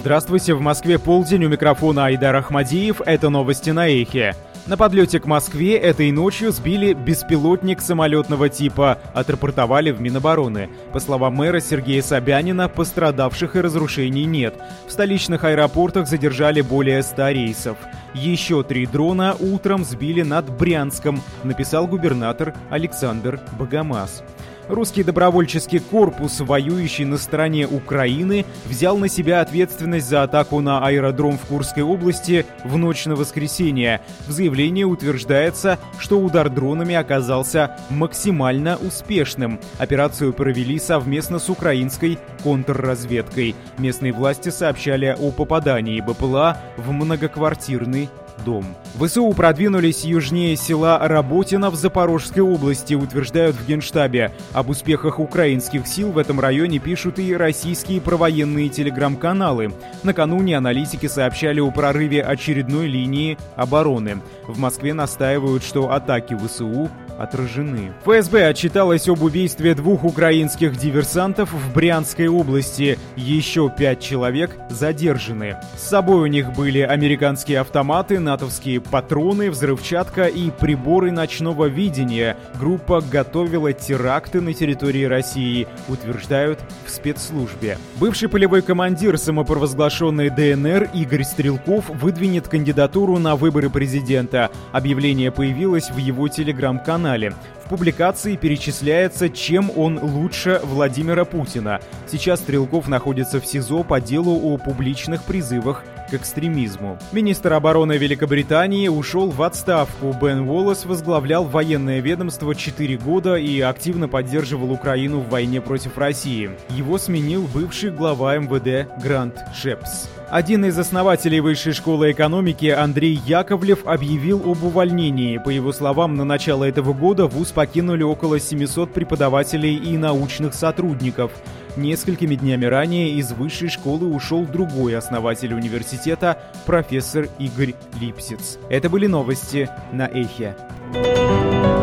Здравствуйте, в Москве полдень, у микрофона Айдар Ахмадиев, это новости на Эхе. На подлете к Москве этой ночью сбили беспилотник самолетного типа, отрапортовали в Минобороны. По словам мэра Сергея Собянина, пострадавших и разрушений нет. В столичных аэропортах задержали более 100 рейсов. Еще 3 дрона утром сбили над Брянском, написал губернатор Александр Богомаз. Русский добровольческий корпус, воюющий на стороне Украины, взял на себя ответственность за атаку на аэродром в Курской области в ночь на воскресенье. В заявлении утверждается, что удар дронами оказался максимально успешным. Операцию провели совместно с украинской контрразведкой. Местные власти сообщали о попадании БПЛА в многоквартирный дом. ВСУ продвинулись южнее села Работино в Запорожской области, утверждают в Генштабе. Об успехах украинских сил в этом районе пишут и российские провоенные телеграм-каналы. Накануне аналитики сообщали о прорыве очередной линии обороны. В Москве настаивают, что атаки ВСУ отражены. ФСБ отчиталась об убийстве 2 украинских диверсантов в Брянской области. Еще 5 человек задержаны. С собой у них были американские автоматы, натовские патроны, взрывчатка и приборы ночного видения. Группа готовила теракты на территории России, утверждают в спецслужбе. Бывший полевой командир самопровозглашенной ДНР Игорь Стрелков выдвинет кандидатуру на выборы президента. Объявление появилось в его телеграм-канале. В публикации перечисляется, чем он лучше Владимира Путина. Сейчас Стрелков находится в СИЗО по делу о публичных призывах к экстремизму. Министр обороны Великобритании ушел в отставку. Бен Уоллес возглавлял военное ведомство 4 года и активно поддерживал Украину в войне против России. Его сменил бывший глава МВД Грант Шепс. Один из основателей Высшей школы экономики Андрей Яковлев объявил об увольнении. По его словам, на начало этого года вуз покинули около 700 преподавателей и научных сотрудников. Несколькими днями ранее из Высшей школы ушел другой основатель университета, профессор Игорь Липсиц. Это были новости на Эхе.